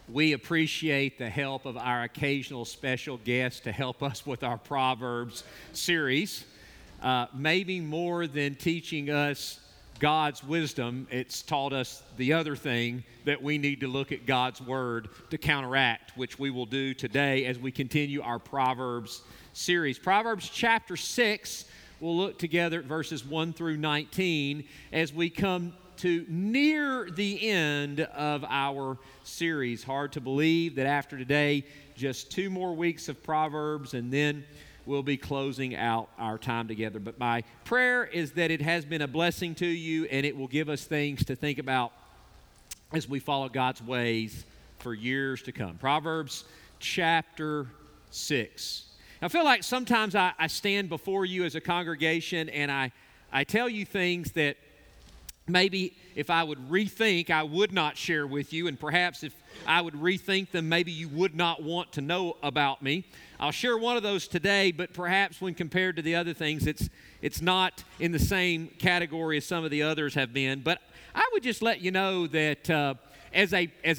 We appreciate the help of our occasional special guests to help us with our Proverbs series. Maybe more than teaching us God's wisdom, it's taught us the other thing that we need to look at God's Word to counteract, which we will do today as we continue our Proverbs series. Proverbs chapter 6, we'll look together at verses 1 through 19 as we come to near the end of our series. Hard to believe that after today, just 2 more weeks of Proverbs, and then we'll be closing out our time together. But my prayer is that it has been a blessing to you, and it will give us things to think about as we follow God's ways for years to come. Proverbs chapter 6. Now, I feel like sometimes I stand before you as a congregation, and I tell you things that maybe if I would rethink, I would not share with you, and perhaps if I would rethink them, maybe you would not want to know about me. I'll share one of those today, but perhaps when compared to the other things, it's not in the same category as some of the others have been. But I would just let you know that as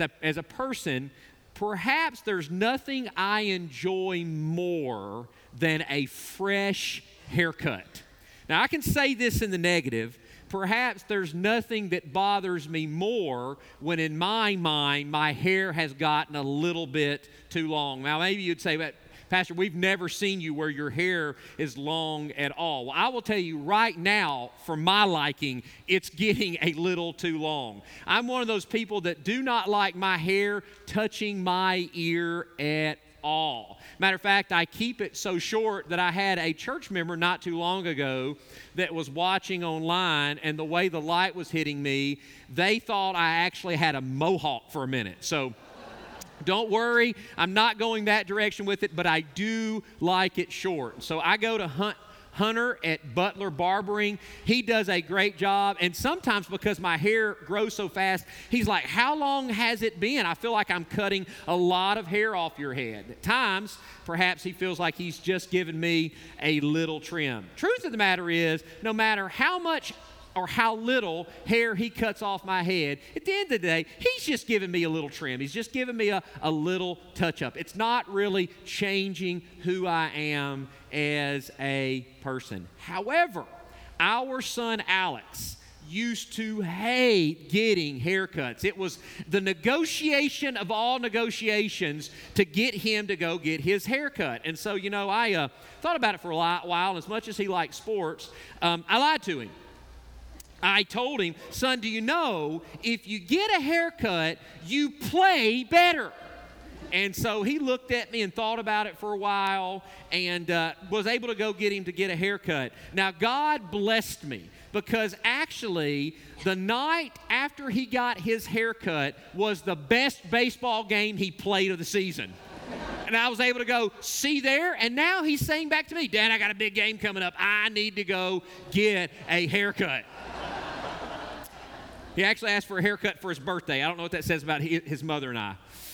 a person, perhaps there's nothing I enjoy more than a fresh haircut. Now, I can say this in the negative. Perhaps there's nothing that bothers me more when in my mind my hair has gotten a little bit too long. Now maybe you'd say, but Pastor, we've never seen you where your hair is long at all. Well, I will tell you right now, for my liking, it's getting a little too long. I'm one of those people that do not like my hair touching my ear at all. Matter of fact, I keep it so short that I had a church member not too long ago that was watching online, and the way the light was hitting me, they thought I actually had a mohawk for a minute. So don't worry, I'm not going that direction with it, but I do like it short. So I go to Hunter at Butler Barbering. He does a great job, and sometimes because my hair grows so fast, he's like, how long has it been? I feel like I'm cutting a lot of hair off your head. At times, perhaps he feels like he's just given me a little trim. Truth of the matter is, no matter how much or how little hair he cuts off my head, at the end of the day, he's just giving me a little trim. He's just giving me a little touch-up. It's not really changing who I am as a person. However, our son Alex used to hate getting haircuts. It was the negotiation of all negotiations to get him to go get his haircut. And so, I thought about it for a while, and as much as he likes sports, I lied to him. I told him, son, do you know if you get a haircut, you play better? And so he looked at me and thought about it for a while and was able to go get him to get a haircut. Now, God blessed me because actually the night after he got his haircut was the best baseball game he played of the season. And I was able to go see there, and now he's saying back to me, Dad, I got a big game coming up. I need to go get a haircut. He actually asked for a haircut for his birthday. I don't know what that says about his mother and I.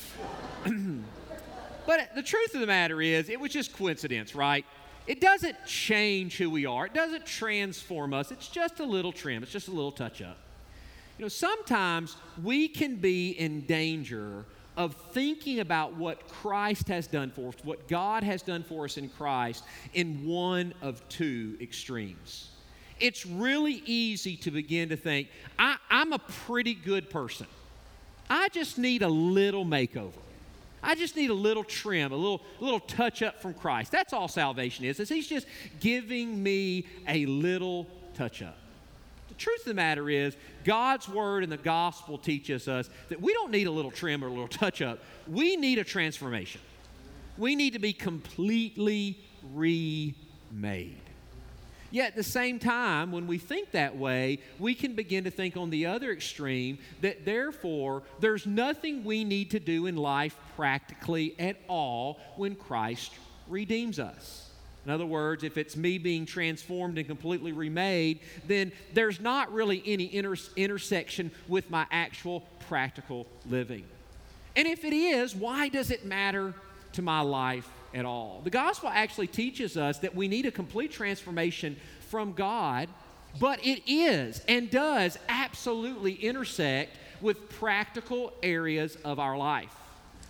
But the truth of the matter is, it was just coincidence, right? It doesn't change who we are. It doesn't transform us. It's just a little trim. It's just a little touch-up. Sometimes we can be in danger of thinking about what Christ has done for us, what God has done for us in Christ, in one of 2 extremes. It's really easy to begin to think, I'm a pretty good person. I just need a little makeover. I just need a little trim, a little touch-up from Christ. That's all salvation is He's just giving me a little touch-up. The truth of the matter is, God's Word and the Gospel teaches us that we don't need a little trim or a little touch-up. We need a transformation. We need to be completely remade. Yet at the same time, when we think that way, we can begin to think on the other extreme that therefore there's nothing we need to do in life practically at all when Christ redeems us. In other words, if it's me being transformed and completely remade, then there's not really any intersection with my actual practical living. And if it is, why does it matter to my life at all? The gospel actually teaches us that we need a complete transformation from God, but it is and does absolutely intersect with practical areas of our life.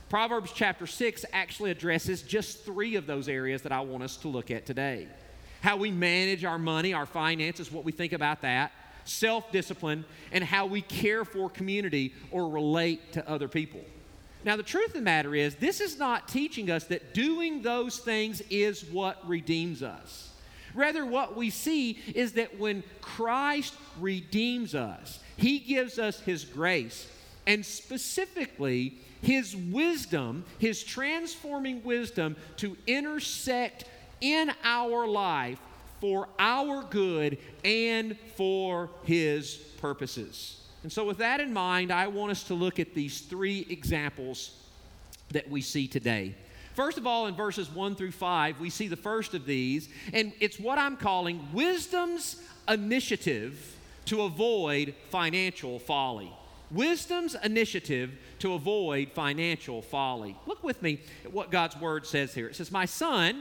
Proverbs chapter 6 actually addresses just 3 of those areas that I want us to look at today. How we manage our money, our finances, what we think about that, self-discipline, and how we care for community or relate to other people. Now, the truth of the matter is, this is not teaching us that doing those things is what redeems us. Rather, what we see is that when Christ redeems us, He gives us His grace, and specifically His wisdom, His transforming wisdom to intersect in our life for our good and for His purposes. And so with that in mind, I want us to look at these 3 examples that we see today. First of all, in verses 1 through 5, we see the first of these, and it's what I'm calling wisdom's initiative to avoid financial folly. Wisdom's initiative to avoid financial folly. Look with me at what God's Word says here. It says, "My son,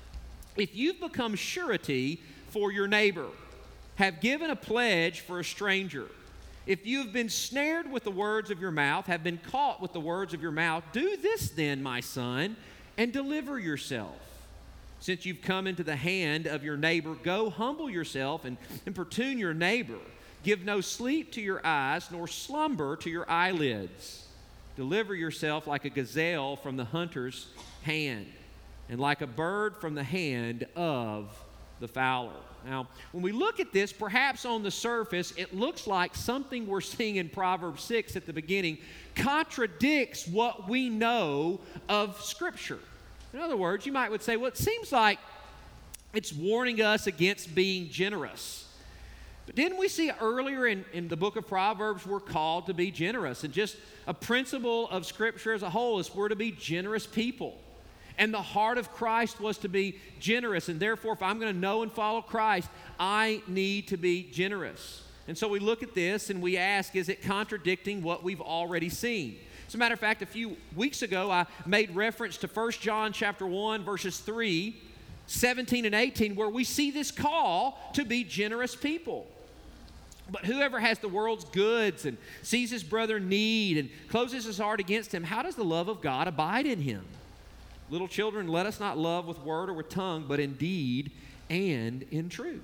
if you've become surety for your neighbor, have given a pledge for a stranger, if you have been snared with the words of your mouth, have been caught with the words of your mouth, do this then, my son, and deliver yourself. Since you've come into the hand of your neighbor, go humble yourself and importune your neighbor. Give no sleep to your eyes, nor slumber to your eyelids. Deliver yourself like a gazelle from the hunter's hand, and like a bird from the hand of the fowler." Now, when we look at this, perhaps on the surface, it looks like something we're seeing in Proverbs 6 at the beginning contradicts what we know of Scripture. In other words, you might would say, well, it seems like it's warning us against being generous. But didn't we see earlier in the book of Proverbs, we're called to be generous? And just a principle of Scripture as a whole is we're to be generous people. And the heart of Christ was to be generous. And therefore, if I'm going to know and follow Christ, I need to be generous. And so we look at this and we ask, is it contradicting what we've already seen? As a matter of fact, a few weeks ago, I made reference to 1 John chapter 1, verses 3, 17 and 18, where we see this call to be generous people. But whoever has the world's goods and sees his brother in need and closes his heart against him, how does the love of God abide in him? Little children, let us not love with word or with tongue, but in deed and in truth.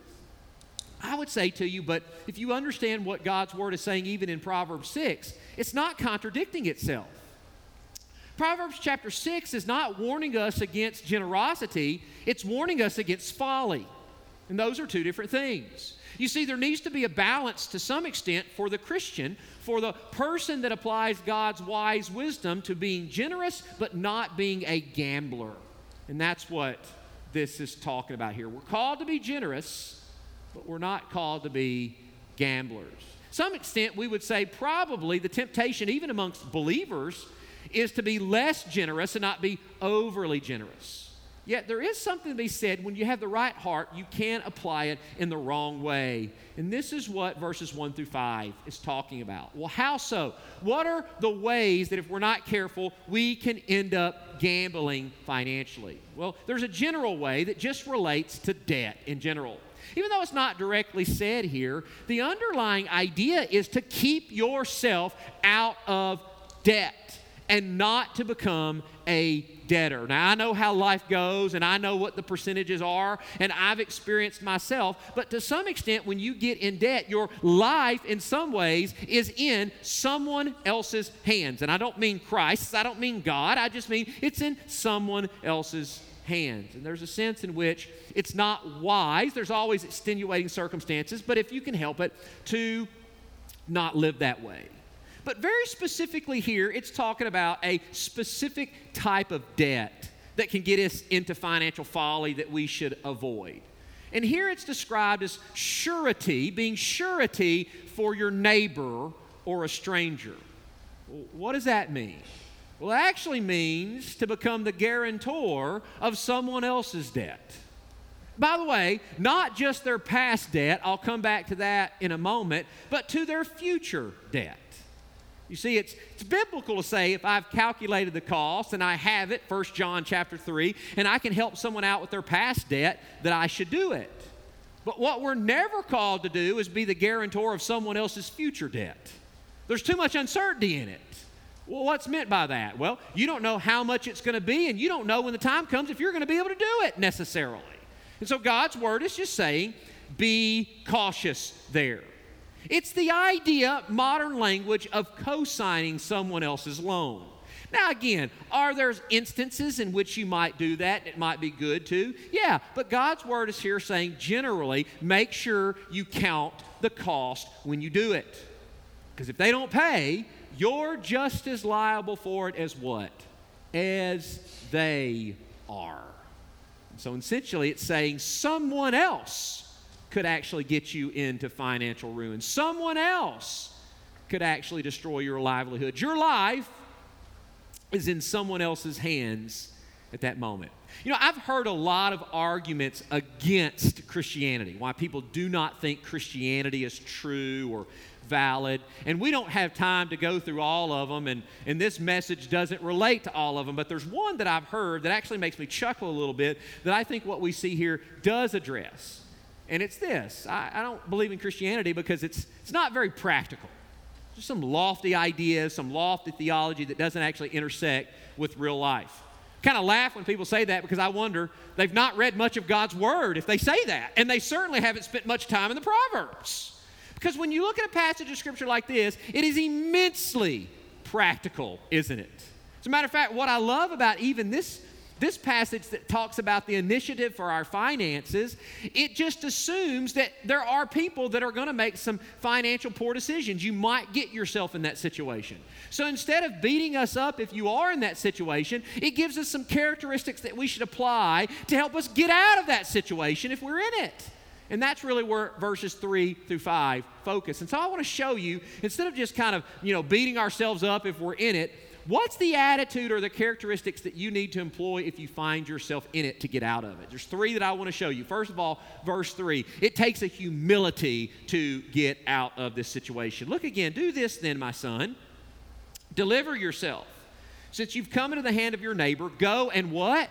I would say to you, but if you understand what God's Word is saying even in Proverbs 6, it's not contradicting itself. Proverbs chapter 6 is not warning us against generosity, it's warning us against folly. And those are 2 different things. You see, there needs to be a balance to some extent for the Christian, for the person that applies God's wise wisdom to being generous but not being a gambler. And that's what this is talking about here. We're called to be generous, but we're not called to be gamblers. To some extent, we would say probably the temptation, even amongst believers, is to be less generous and not be overly generous. Yet there is something to be said when you have the right heart, you can't apply it in the wrong way. And this is what verses 1 through 5 is talking about. Well, how so? What are the ways that if we're not careful, we can end up gambling financially? Well, there's a general way that just relates to debt in general. Even though it's not directly said here, the underlying idea is to keep yourself out of debt and not to become a debtor. Now, I know how life goes, and I know what the percentages are, and I've experienced myself, but to some extent, when you get in debt, your life, in some ways, is in someone else's hands. And I don't mean Christ's, I don't mean God, I just mean it's in someone else's hands. And there's a sense in which it's not wise, there's always extenuating circumstances, but if you can help it, to not live that way. But very specifically here, it's talking about a specific type of debt that can get us into financial folly that we should avoid. And here it's described as surety, being surety for your neighbor or a stranger. What does that mean? Well, it actually means to become the guarantor of someone else's debt. By the way, not just their past debt, I'll come back to that in a moment, but to their future debt. You see, it's biblical to say if I've calculated the cost and I have it, 1 John chapter 3, and I can help someone out with their past debt, that I should do it. But what we're never called to do is be the guarantor of someone else's future debt. There's too much uncertainty in it. Well, what's meant by that? Well, you don't know how much it's going to be, and you don't know when the time comes if you're going to be able to do it necessarily. And so God's word is just saying, be cautious there. It's the idea, modern language, of co-signing someone else's loan. Now again, are there instances in which you might do that? It might be good to. Yeah, but God's word is here saying generally, make sure you count the cost when you do it. Because if they don't pay, you're just as liable for it as what? As they are. So essentially it's saying someone else could actually get you into financial ruin. Someone else could actually destroy your livelihood. Your life is in someone else's hands at that moment. You know, I've heard a lot of arguments against Christianity, why people do not think Christianity is true or valid, and we don't have time to go through all of them, and this message doesn't relate to all of them, but there's one that I've heard that actually makes me chuckle a little bit that I think what we see here does address, and it's this. I don't believe in Christianity because it's not very practical. Just some lofty ideas, some lofty theology that doesn't actually intersect with real life. Kind of laugh when people say that because I wonder, they've not read much of God's Word if they say that, and they certainly haven't spent much time in the Proverbs. Because when you look at a passage of Scripture like this, it is immensely practical, isn't it? As a matter of fact, what I love about even this passage that talks about the initiative for our finances, it just assumes that there are people that are going to make some financial poor decisions. You might get yourself in that situation. So instead of beating us up if you are in that situation, it gives us some characteristics that we should apply to help us get out of that situation if we're in it. And that's really where verses 3 through 5 focus. And so I want to show you, instead of just kind of, beating ourselves up if we're in it, what's the attitude or the characteristics that you need to employ if you find yourself in it to get out of it? There's 3 that I want to show you. First of all, verse 3. It takes a humility to get out of this situation. Look again. Do this then, my son. Deliver yourself. Since you've come into the hand of your neighbor, go and what?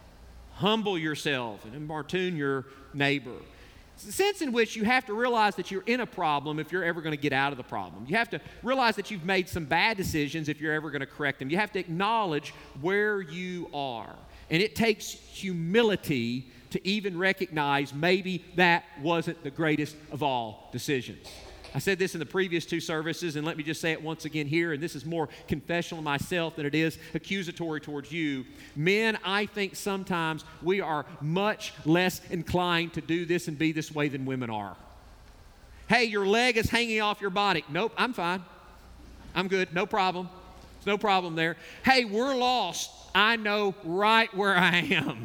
Humble yourself and importune your neighbor. It's the sense in which you have to realize that you're in a problem if you're ever going to get out of the problem. You have to realize that you've made some bad decisions if you're ever going to correct them. You have to acknowledge where you are. And it takes humility to even recognize maybe that wasn't the greatest of all decisions. I said this in the previous 2 services, and let me just say it once again here, and this is more confessional of myself than it is accusatory towards you. Men, I think sometimes we are much less inclined to do this and be this way than women are. Hey, your leg is hanging off your body. Nope, I'm fine. I'm good, no problem. There's no problem there. Hey, we're lost. I know right where I am.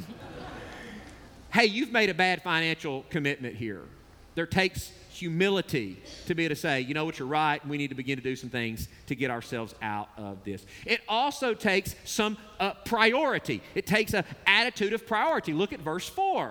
Hey, you've made a bad financial commitment here. There takes humility to be able to say, you know what, you're right, and we need to begin to do some things to get ourselves out of this. It also takes some priority. It takes an attitude of priority. Look at verse 4.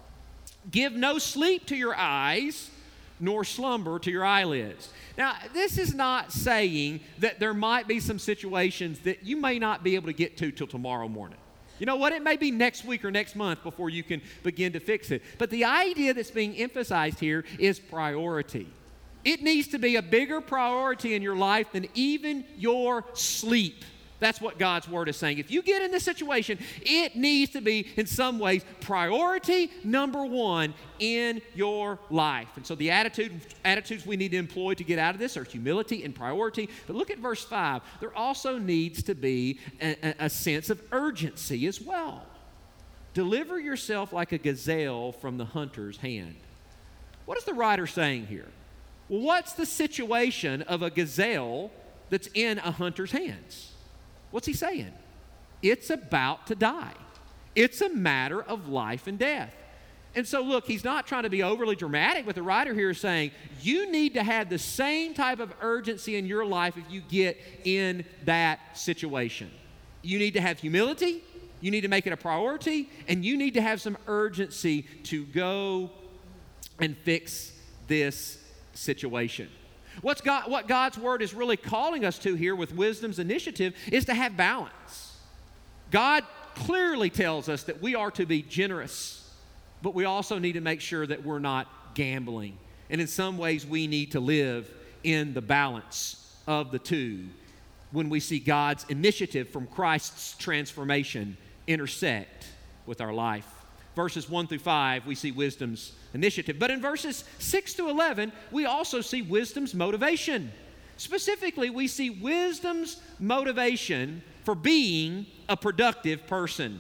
Give no sleep to your eyes, nor slumber to your eyelids. Now, this is not saying that there might be some situations that you may not be able to get to till tomorrow morning. You know what? It may be next week or next month before you can begin to fix it. But the idea that's being emphasized here is priority. It needs to be a bigger priority in your life than even your sleep. That's what God's Word is saying. If you get in this situation, it needs to be, in some ways, priority number 1 in your life. And so the attitudes we need to employ to get out of this are humility and priority. But look at verse 5. There also needs to be a sense of urgency as well. Deliver yourself like a gazelle from the hunter's hand. What is the writer saying here? Well, what's the situation of a gazelle that's in a hunter's hands? What's he saying? It's about to die. It's a matter of life and death. And so look, he's not trying to be overly dramatic, but the writer here is saying you need to have the same type of urgency in your life if you get in that situation. You need to have humility, you need to make it a priority, and you need to have some urgency to go and fix this situation. What God's Word is really calling us to here with Wisdom's initiative is to have balance. God clearly tells us that we are to be generous, but we also need to make sure that we're not gambling. And in some ways, we need to live in the balance of the two. when we see God's initiative from Christ's transformation intersect with our life. Verses 1 through 5, we see wisdom's initiative. But in verses 6 to 11, we also see wisdom's motivation. Specifically, we see wisdom's motivation for being a productive person.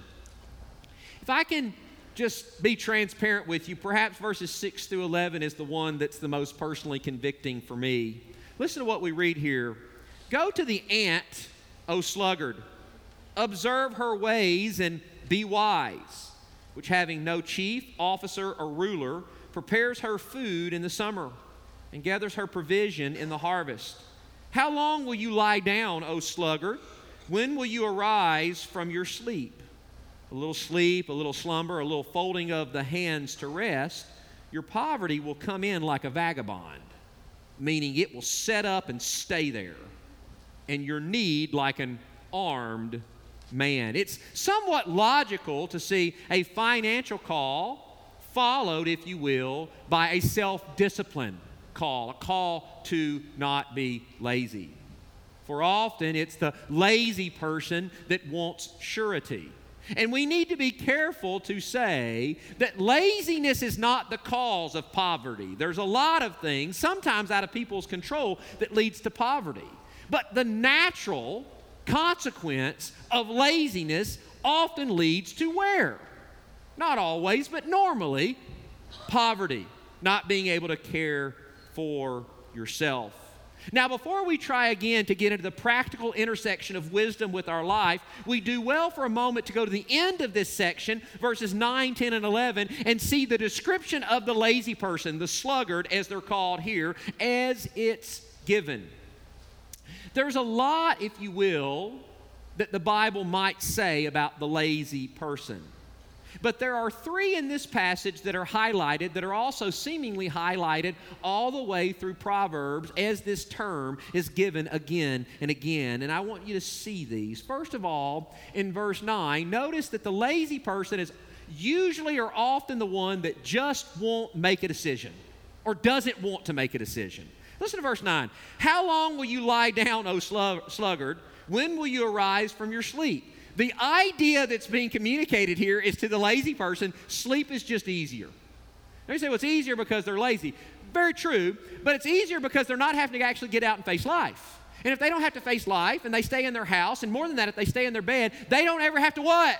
If I can just be transparent with you, perhaps verses 6 through 11 is the one that's the most personally convicting for me. Listen to what we read here. Go to the ant, O sluggard. Observe her ways and be wise, which having no chief, officer, or ruler, prepares her food in the summer and gathers her provision in the harvest. How long will you lie down, O sluggard? When will you arise from your sleep? A little sleep, a little slumber, a little folding of the hands to rest. Your poverty will come in like a vagabond, meaning it will set up and stay there, and your need like an armed man. It's somewhat logical to see a financial call followed, if you will, by a self-discipline call, a call to not be lazy. For often it's the lazy person that wants surety. And we need to be careful to say that laziness is not the cause of poverty. There's a lot of things, sometimes out of people's control, that leads to poverty. But the natural consequence of laziness often leads to where? Not always, but normally, poverty, not being able to care for yourself. Now, before we try again to get into the practical intersection of wisdom with our life, we do well for a moment to go to the end of this section, verses 9, 10, and 11, and see the description of the lazy person, the sluggard, as they're called here, as it's given. There's a lot, if you will, that the Bible might say about the lazy person. But there are three in this passage that are highlighted, that are also seemingly highlighted all the way through Proverbs as this term is given again and again. And I want you to see these. First of all, in verse 9, notice that the lazy person is usually or often the one that just won't make a decision or doesn't want to make a decision. Listen to verse 9. How long will you lie down, O sluggard? When will you arise from your sleep? The idea that's being communicated here is to the lazy person, sleep is just easier. Now you say, well, it's easier because they're lazy. Very true, but it's easier because they're not having to actually get out and face life. And if they don't have to face life and they stay in their house, and more than that, if they stay in their bed, they don't ever have to what?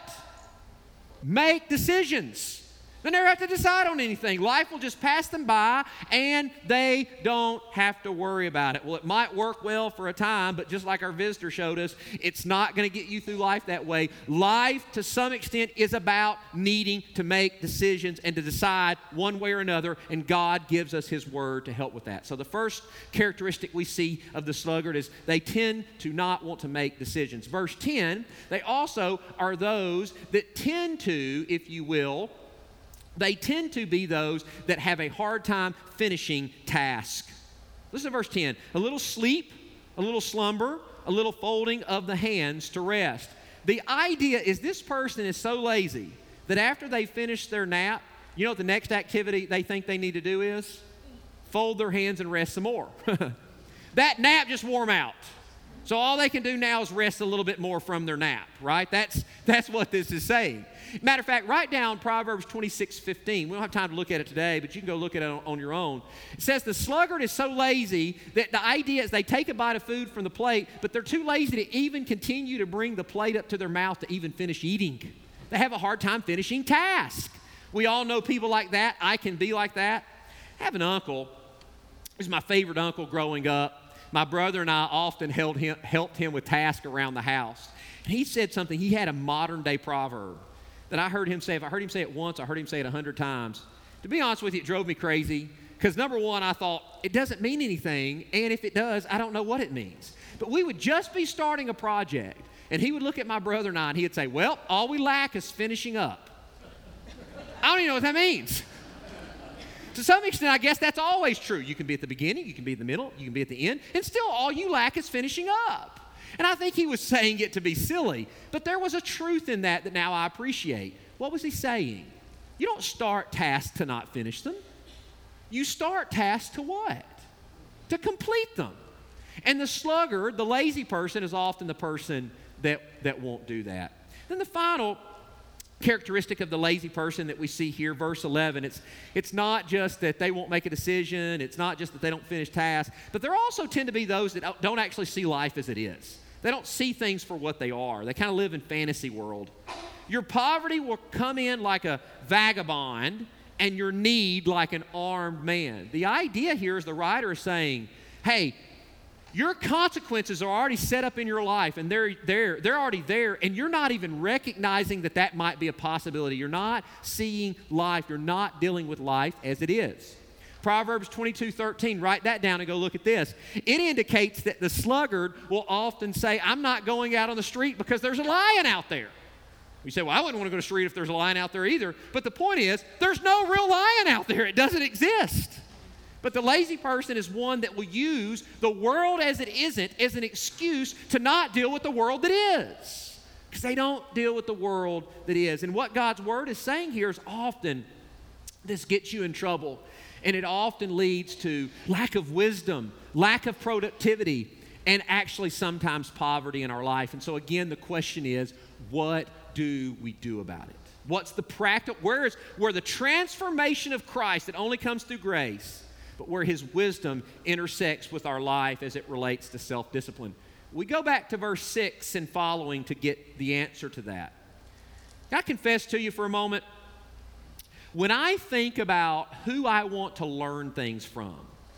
Make decisions. They never have to decide on anything. Life will just pass them by, and they don't have to worry about it. Well, it might work well for a time, but just like our visitor showed us, it's not going to get you through life that way. Life, to some extent, is about needing to make decisions and to decide one way or another, and God gives us His Word to help with that. So the first characteristic we see of the sluggard is they tend to not want to make decisions. Verse 10, they also are those that tend to, if you will, they tend to be those that have a hard time finishing tasks. Listen to verse 10. A little sleep, a little slumber, a little folding of the hands to rest. The idea is this person is so lazy that after they finish their nap, you know what the next activity they think they need to do is? Fold their hands and rest some more. That nap just wore them out. So all they can do now is rest a little bit more from their nap, right? That's what this is saying. Matter of fact, write down Proverbs 26:15. We don't have time to look at it today, but you can go look at it on your own. It says the sluggard is so lazy that the idea is they take a bite of food from the plate, but they're too lazy to even continue to bring the plate up to their mouth to even finish eating. They have a hard time finishing tasks. We all know people like that. I can be like that. I have an uncle. He was my favorite uncle growing up. My brother and I often helped him with tasks around the house. And he said something. He had a modern-day proverb that I heard him say. If I heard him say it once, I heard him say it 100 times. To be honest with you, it drove me crazy because, number one, I thought, it doesn't mean anything, and if it does, I don't know what it means. But we would just be starting a project, and he would look at my brother and I, and he would say, well, all we lack is finishing up. I don't even know what that means. To some extent, I guess that's always true. You can be at the beginning, you can be in the middle, you can be at the end, and still all you lack is finishing up. And I think he was saying it to be silly, but there was a truth in that now I appreciate. What was he saying? You don't start tasks to not finish them. You start tasks to what? To complete them. And the sluggard, the lazy person, is often the person that won't do that. Then the final characteristic of the lazy person that we see here, verse 11, it's not just that they won't make a decision, it's not just that they don't finish tasks, but there also tend to be those that don't actually see life as it is. They don't see things for what they are. They kind of live in fantasy world. Your poverty will come in like a vagabond, and your need like an armed man. The idea here is the writer is saying, hey, your consequences are already set up in your life, and they're already there, and you're not even recognizing that might be a possibility. You're not seeing life. You're not dealing with life as it is. Proverbs 22:13, write that down and go look at this. It indicates that the sluggard will often say, I'm not going out on the street because there's a lion out there. You say, well, I wouldn't want to go to the street if there's a lion out there either. But the point is, there's no real lion out there. It doesn't exist. But the lazy person is one that will use the world as it isn't as an excuse to not deal with the world that is. Because they don't deal with the world that is. And what God's Word is saying here is often this gets you in trouble. And it often leads to lack of wisdom, lack of productivity, and actually sometimes poverty in our life. And so again, the question is, what do we do about it? What's the practical, where the transformation of Christ that only comes through grace, but where His wisdom intersects with our life as it relates to self-discipline. We go back to verse 6 and following to get the answer to that. Can I confess to you for a moment? When I think about who I want to learn things from,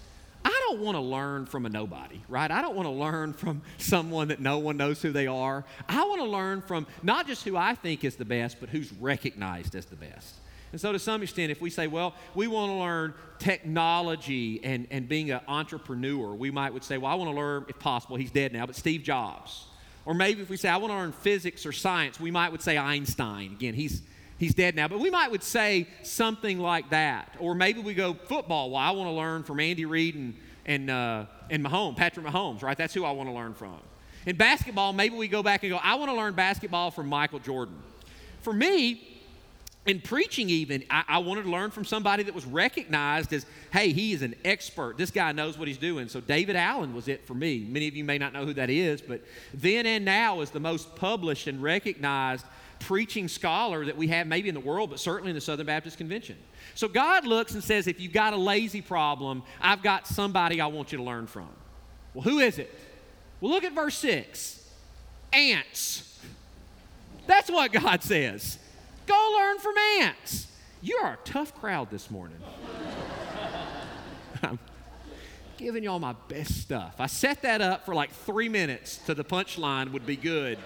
I don't want to learn from a nobody, right? I don't want to learn from someone that no one knows who they are. I want to learn from not just who I think is the best, but who's recognized as the best. And so to some extent, if we say, well, we want to learn technology and being an entrepreneur, we would say, well, I want to learn, if possible, he's dead now, but Steve Jobs. Or maybe if we say, I want to learn physics or science, we would say Einstein. Again, he's dead now, but we would say something like that. Or maybe we go football. Well, I want to learn from Andy Reid and Mahomes, Patrick Mahomes, right? That's who I want to learn from. In basketball, maybe we go back and go, I want to learn basketball from Michael Jordan. For me, in preaching even, I wanted to learn from somebody that was recognized as, hey, he is an expert. This guy knows what he's doing. So David Allen was it for me. Many of you may not know who that is, but then and now is the most published and recognized preaching scholar that we have maybe in the world, but certainly in the Southern Baptist Convention. So God looks and says, if you've got a lazy problem, I've got somebody I want you to learn from. Well, who is it? Well, look at verse 6. Ants. That's what God says. Go learn from ants. You are a tough crowd this morning. I'm giving y'all my best stuff. I set that up for like 3 minutes to the punchline would be good.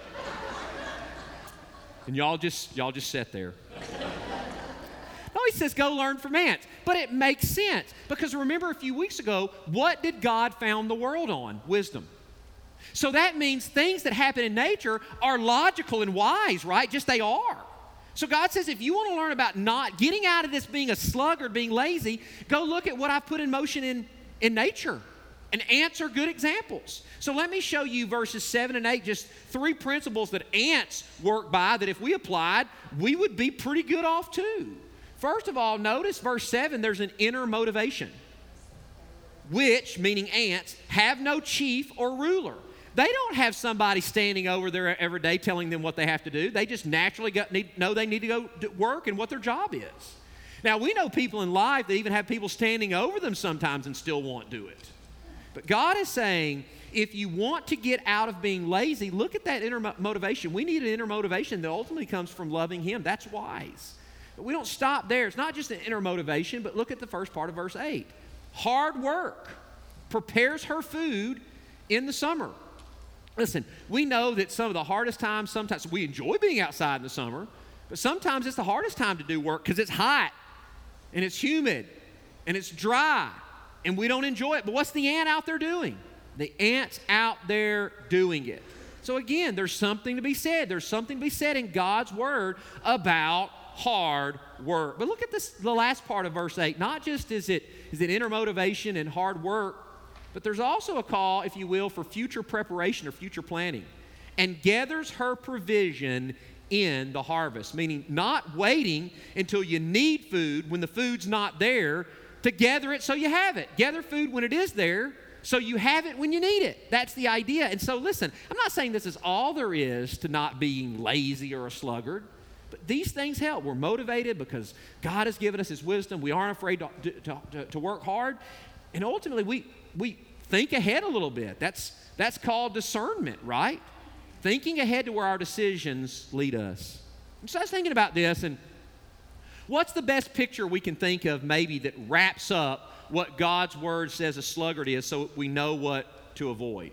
And y'all just sat there. No, he says go learn from ants. But it makes sense. Because remember a few weeks ago, what did God found the world on? Wisdom. So that means things that happen in nature are logical and wise, right? Just they are. So God says if you want to learn about not getting out of this being a sluggard, being lazy, go look at what I've put in motion in nature. And ants are good examples. So let me show you verses 7 and 8, just 3 principles that ants work by that if we applied, we would be pretty good off too. First of all, notice verse 7, there's an inner motivation. Which, meaning ants, have no chief or ruler. They don't have somebody standing over there every day telling them what they have to do. They just naturally know they need to go to work and what their job is. Now, we know people in life that even have people standing over them sometimes and still won't do it. But God is saying, if you want to get out of being lazy, look at that inner motivation. We need an inner motivation that ultimately comes from loving Him. That's wise. But we don't stop there. It's not just an inner motivation, but look at the first part of verse 8. Hard work prepares her food in the summer. Listen, we know that some of the hardest times, sometimes we enjoy being outside in the summer, but sometimes it's the hardest time to do work because it's hot and it's humid and it's dry and we don't enjoy it. But what's the ant out there doing? The ant's out there doing it. So again, there's something to be said. There's something to be said in God's Word about hard work. But look at this, the last part of verse 8. Not just is it inner motivation and hard work, but there's also a call, if you will, for future preparation or future planning. And gathers her provision in the harvest, meaning not waiting until you need food when the food's not there to gather it so you have it. Gather food when it is there so you have it when you need it. That's the idea. And so listen, I'm not saying this is all there is to not being lazy or a sluggard, but these things help. We're motivated because God has given us His wisdom. We aren't afraid to work hard. And ultimately, we think ahead a little bit. That's called discernment, right? Thinking ahead to where our decisions lead us. And so I was thinking about this, and what's the best picture we can think of maybe that wraps up what God's Word says a sluggard is so we know what to avoid?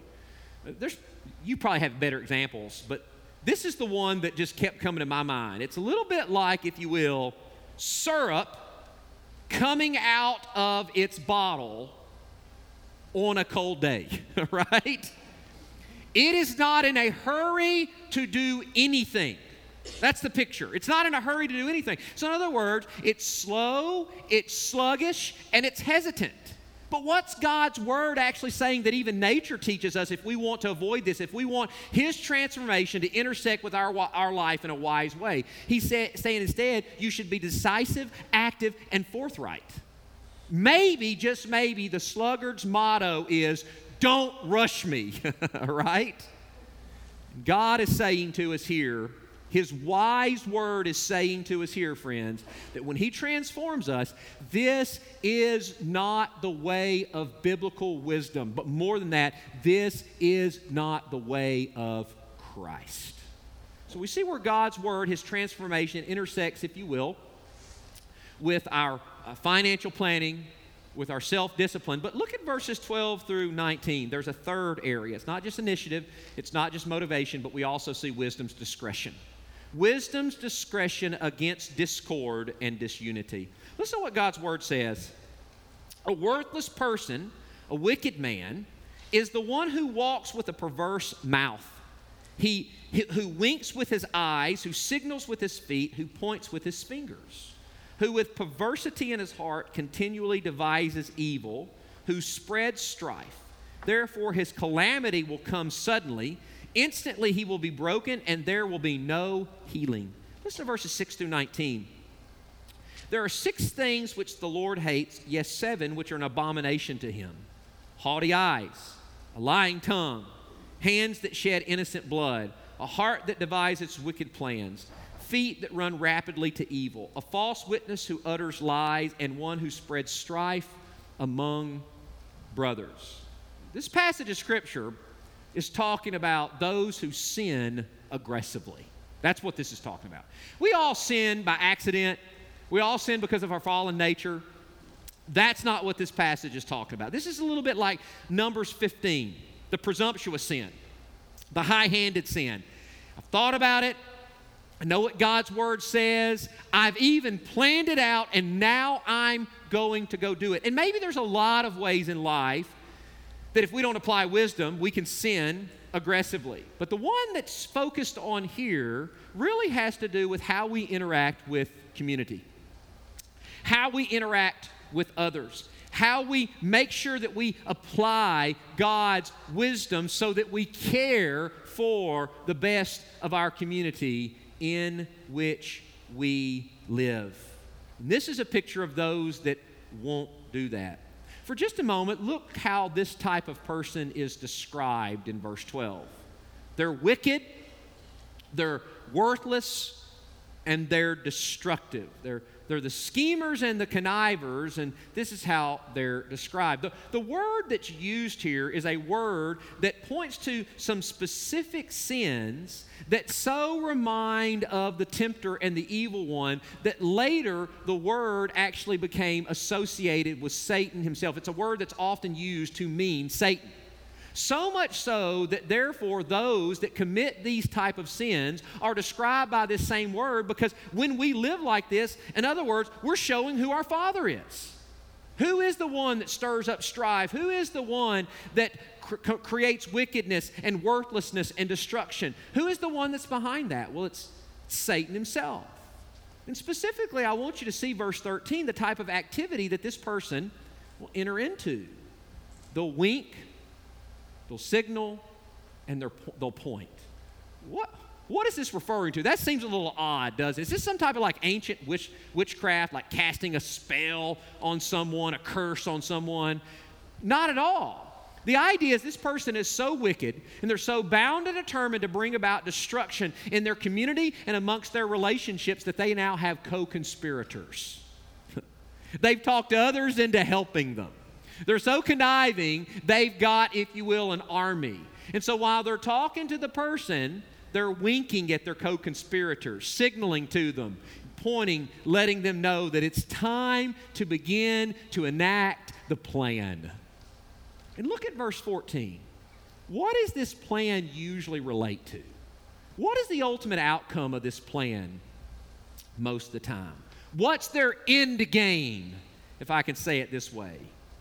You probably have better examples, but this is the one that just kept coming to my mind. It's a little bit like, if you will, syrup coming out of its bottle on a cold day, right? It is not in a hurry to do anything. That's the picture. It's not in a hurry to do anything. So in other words, it's slow, it's sluggish, and it's hesitant. But what's God's Word actually saying that even nature teaches us if we want to avoid this, if we want His transformation to intersect with our life in a wise way? He's saying instead, you should be decisive, active, and forthright. Maybe, just maybe, the sluggard's motto is, don't rush me, right? God is saying to us here, His wise Word is saying to us here, friends, that when He transforms us, this is not the way of biblical wisdom. But more than that, this is not the way of Christ. So we see where God's Word, His transformation, intersects, if you will, with our financial planning, with our self-discipline. But look at verses 12 through 19. There's a third area. It's not just initiative, it's not just motivation, but we also see wisdom's discretion. Wisdom's discretion against discord and disunity. Listen to what God's Word says. A worthless person, a wicked man, is the one who walks with a perverse mouth. Who winks with his eyes, who signals with his feet, who points with his fingers, who with perversity in his heart continually devises evil, who spreads strife. Therefore his calamity will come suddenly. Instantly he will be broken, and there will be no healing. Listen to verses 6 through 19. There are 6 things which the Lord hates, yes, 7 which are an abomination to Him. Haughty eyes, a lying tongue, hands that shed innocent blood, a heart that devises wicked plans, feet that run rapidly to evil, a false witness who utters lies, and one who spreads strife among brothers. This passage of Scripture is talking about those who sin aggressively. That's what this is talking about. We all sin by accident. We all sin because of our fallen nature. That's not what this passage is talking about. This is a little bit like Numbers 15, the presumptuous sin, the high-handed sin. I've thought about it. I know what God's Word says. I've even planned it out, and now I'm going to go do it. And maybe there's a lot of ways in life that if we don't apply wisdom, we can sin aggressively. But the one that's focused on here really has to do with how we interact with community, how we interact with others, how we make sure that we apply God's wisdom so that we care for the best of our community in which we live. And this is a picture of those that won't do that. For just a moment, look how this type of person is described in verse 12. They're wicked, they're worthless, and they're destructive. They're the schemers and the connivers, and this is how they're described. The word that's used here is a word that points to some specific sins that so remind of the tempter and the evil one that later the word actually became associated with Satan himself. It's a word that's often used to mean Satan. So much so that therefore those that commit these type of sins are described by this same word, because when we live like this, in other words, we're showing who our Father is. Who is the one that stirs up strife? Who is the one that creates wickedness and worthlessness and destruction? Who is the one that's behind that? Well, it's Satan himself. And specifically, I want you to see verse 13, the type of activity that this person will enter into. They'll wink, they'll signal, and they'll point. What is this referring to? That seems a little odd, doesn't it? Is this some type of like ancient witchcraft, like casting a spell on someone, a curse on someone? Not at all. The idea is this person is so wicked and they're so bound and determined to bring about destruction in their community and amongst their relationships that they now have co-conspirators. They've talked others into helping them. They're so conniving, they've got, if you will, an army. And so while they're talking to the person, they're winking at their co-conspirators, signaling to them, pointing, letting them know that it's time to begin to enact the plan. And look at verse 14. What does this plan usually relate to? What is the ultimate outcome of this plan most of the time? What's their end game, if I can say it this way?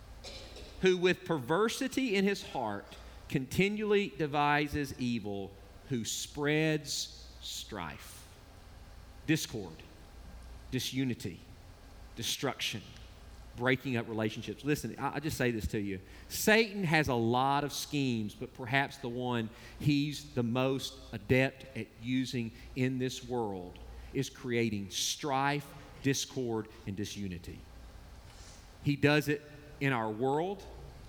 Who with perversity in his heart continually devises evil, who spreads strife, discord, disunity, destruction, breaking up relationships. Listen, I'll just say this to you. Satan has a lot of schemes, but perhaps the one he's the most adept at using in this world is creating strife, discord, and disunity. He does it in our world.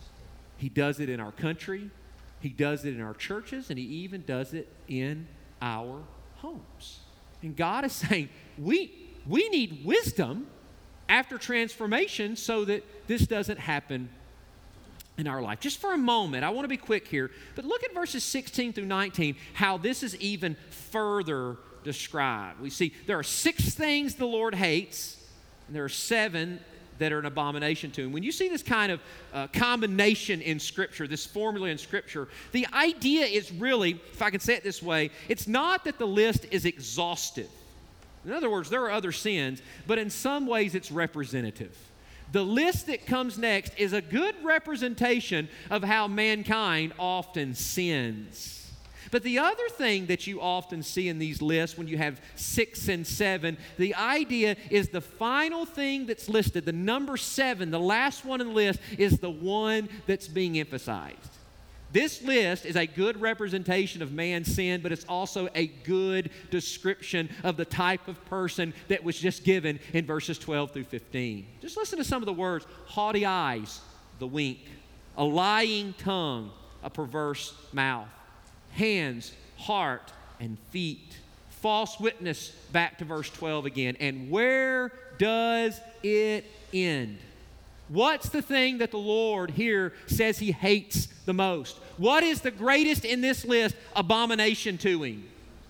He does it in our country. He does it in our churches, and he even does it in our homes. And God is saying, we need wisdom after transformation so that this doesn't happen in our life. Just for a moment, I want to be quick here, but look at verses 16 through 19, how this is even further described. We see there are 6 things the Lord hates, and there are 7 that are an abomination to him. When you see this kind of combination in Scripture, this formula in Scripture, the idea is really, if I can say it this way, it's not that the list is exhaustive. In other words, there are other sins, but in some ways it's representative. The list that comes next is a good representation of how mankind often sins. But the other thing that you often see in these lists when you have 6 and 7, the idea is the final thing that's listed, the number 7, the last one in the list, is the one that's being emphasized. This list is a good representation of man's sin, but it's also a good description of the type of person that was just given in verses 12 through 15. Just listen to some of the words. Haughty eyes, the wink. A lying tongue, a perverse mouth. Hands, heart, and feet. False witness, back to verse 12 again. And where does it end? What's the thing that the Lord here says he hates the most? What is the greatest in this list abomination to him?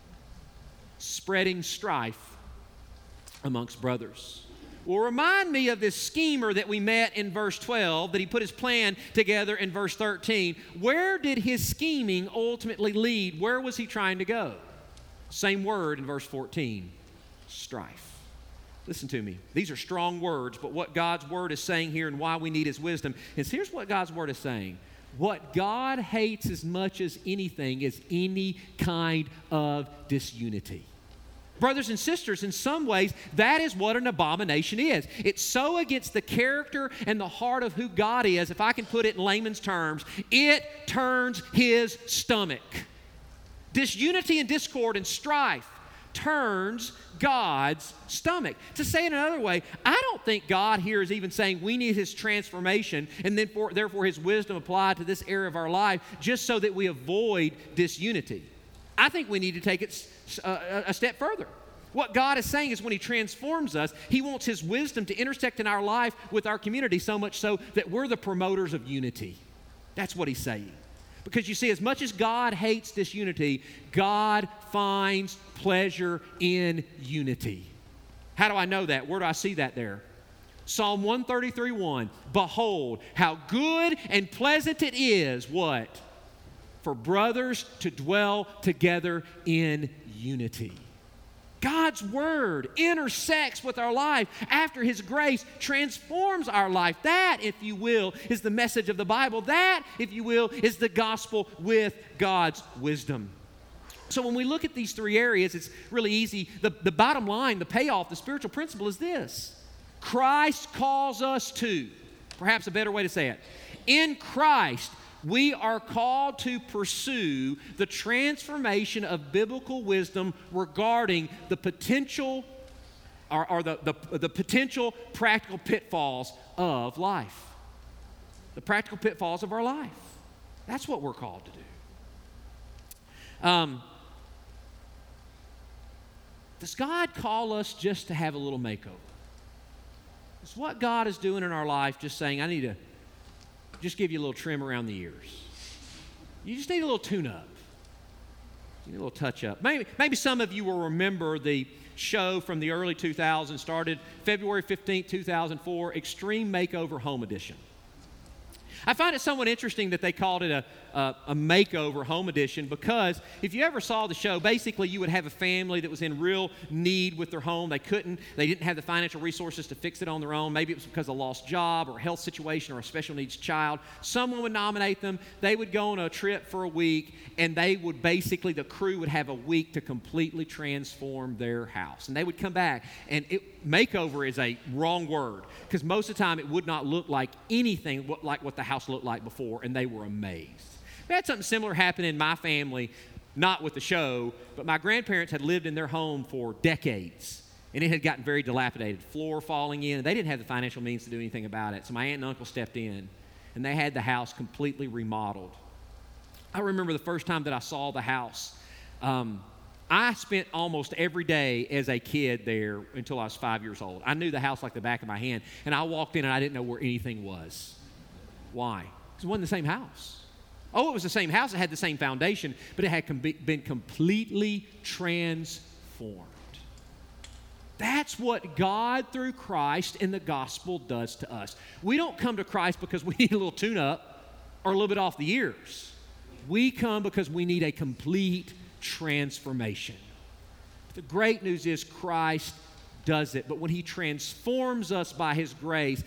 Spreading strife amongst brothers. Well, remind me of this schemer that we met in verse 12, that he put his plan together in verse 13. Where did his scheming ultimately lead? Where was he trying to go? Same word in verse 14, strife. Listen to me. These are strong words, but what God's Word is saying here and why we need His wisdom is here's what God's Word is saying. What God hates as much as anything is any kind of disunity. Brothers and sisters, in some ways, that is what an abomination is. It's so against the character and the heart of who God is, if I can put it in layman's terms, it turns His stomach. Disunity and discord and strife turns God's stomach. To say it another way, I don't think God here is even saying we need His transformation and then therefore His wisdom applied to this area of our life just so that we avoid disunity. I think we need to take it a step further. What God is saying is when He transforms us, He wants His wisdom to intersect in our life with our community so much so that we're the promoters of unity. That's what He's saying. Because you see, as much as God hates disunity, God finds pleasure in unity. How do I know that? Where do I see that there? Psalm 133:1. Behold, how good and pleasant it is, what? For brothers to dwell together in unity. God's Word intersects with our life after His grace transforms our life. That, if you will, is the message of the Bible. That, if you will, is the gospel with God's wisdom. So when we look at these 3 areas, it's really easy. The bottom line, the payoff, the spiritual principle is this. Christ calls us to, perhaps a better way to say it, in Christ, we are called to pursue the transformation of biblical wisdom regarding the potential or the potential practical pitfalls of life. The practical pitfalls of our life. That's what we're called to do. Does God call us just to have a little makeover? Is what God is doing in our life just saying, I need to just give you a little trim around the ears? You just need a little tune-up. You need a little touch-up. Maybe some of you will remember the show from the early 2000s, started February 15th, 2004, Extreme Makeover Home Edition. I find it somewhat interesting that they called it a makeover home edition, because if you ever saw the show, basically you would have a family that was in real need with their home. They didn't have the financial resources to fix it on their own. Maybe it was because of a lost job or a health situation or a special needs child. Someone would nominate them. They would go on a trip for a week, and the crew would have a week to completely transform their house. And they would come back, and makeover is a wrong word, because most of the time it would not look like anything like what the house looked like before, and they were amazed. We had something similar happen in my family, not with the show, but my grandparents had lived in their home for decades, and it had gotten very dilapidated, floor falling in, and they didn't have the financial means to do anything about it. So my aunt and uncle stepped in, and they had the house completely remodeled. I remember the first time that I saw the house. I spent almost every day as a kid there until I was 5 years old. I knew the house like the back of my hand, and I walked in and I didn't know where anything was. Why? Because it wasn't the same house. Oh, it was the same house. It had the same foundation, but it had been completely transformed. That's what God, through Christ and the gospel, does to us. We don't come to Christ because we need a little tune-up or a little bit off the ears. We come because we need a complete transformation. The great news is Christ does it, but when He transforms us by His grace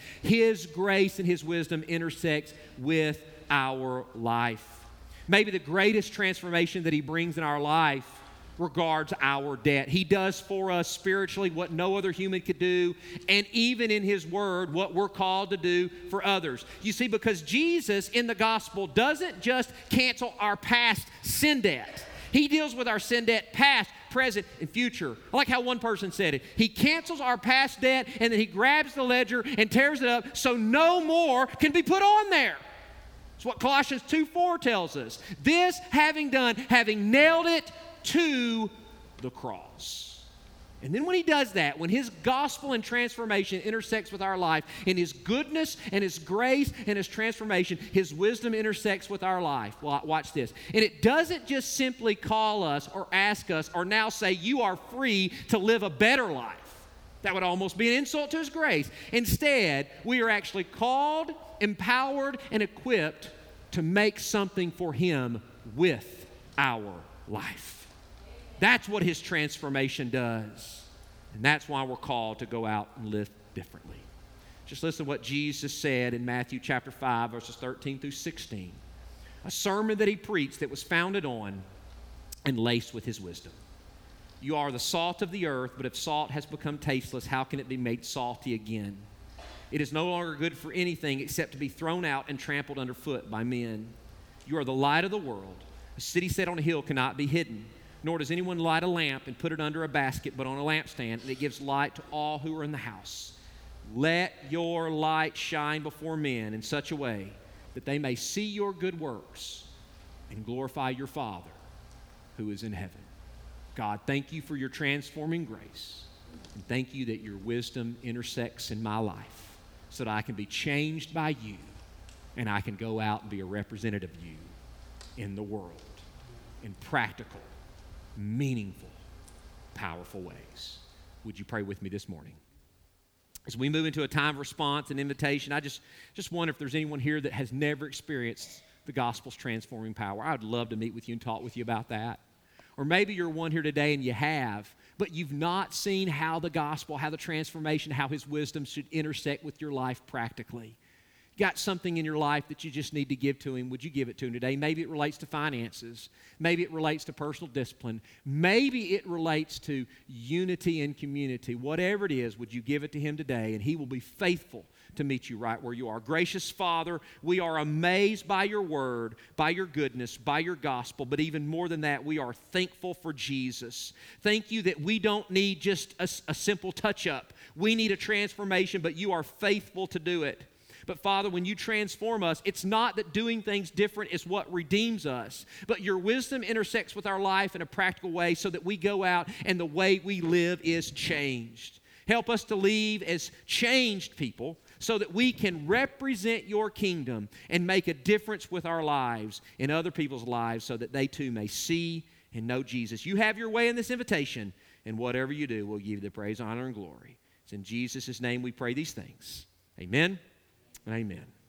and His wisdom intersects with our life. Maybe the greatest transformation that He brings in our life regards our debt. He does for us spiritually what no other human could do, and even in His Word, what we're called to do for others. You see, because Jesus in the gospel doesn't just cancel our past sin debt. He deals with our sin debt past, present, and future. I like how one person said it. He cancels our past debt, and then He grabs the ledger and tears it up so no more can be put on there. That's what Colossians 2:4 tells us. This having done, having nailed it to the cross. And then when He does that, when His gospel and transformation intersects with our life, in His goodness and His grace and His transformation, His wisdom intersects with our life. Well, watch this. And it doesn't just simply call us or ask us or now say, you are free to live a better life. That would almost be an insult to His grace. Instead, we are actually called, empowered, and equipped to make something for Him with our life. That's what His transformation does. And that's why we're called to go out and live differently. Just listen to what Jesus said in Matthew chapter 5, verses 13 through 16. A sermon that He preached that was founded on and laced with His wisdom. You are the salt of the earth, but if salt has become tasteless, how can it be made salty again? It is no longer good for anything except to be thrown out and trampled underfoot by men. You are the light of the world. A city set on a hill cannot be hidden. Nor does anyone light a lamp and put it under a basket, but on a lampstand, and it gives light to all who are in the house. Let your light shine before men in such a way that they may see your good works and glorify your Father who is in heaven. God, thank You for Your transforming grace, and thank You that Your wisdom intersects in my life so that I can be changed by You, and I can go out and be a representative of You in the world in practical, meaningful, powerful ways. Would you pray with me this morning? As we move into a time of response and invitation, I just wonder if there's anyone here that has never experienced the gospel's transforming power. I would love to meet with you and talk with you about that. Or maybe you're one here today and you have, but you've not seen how the gospel, how the transformation, how His wisdom should intersect with your life practically. Got something in your life that you just need to give to Him, would you give it to Him today? Maybe it relates to finances. Maybe it relates to personal discipline. Maybe it relates to unity and community. Whatever it is, would you give it to Him today? And He will be faithful to meet you right where you are. Gracious Father, we are amazed by Your word, by Your goodness, by Your gospel, but even more than that, we are thankful for Jesus. Thank You that we don't need just a simple touch-up. We need a transformation, but You are faithful to do it. But Father, when you transform us, it's not that doing things different is what redeems us, but your wisdom intersects with our life in a practical way so that we go out and the way we live is changed. Help us to leave as changed people so that we can represent your kingdom and make a difference with our lives in other people's lives so that they too may see and know Jesus. You have your way in this invitation, and whatever you do, we'll give you the praise, honor, and glory. It's in Jesus' name we pray these things. Amen and amen.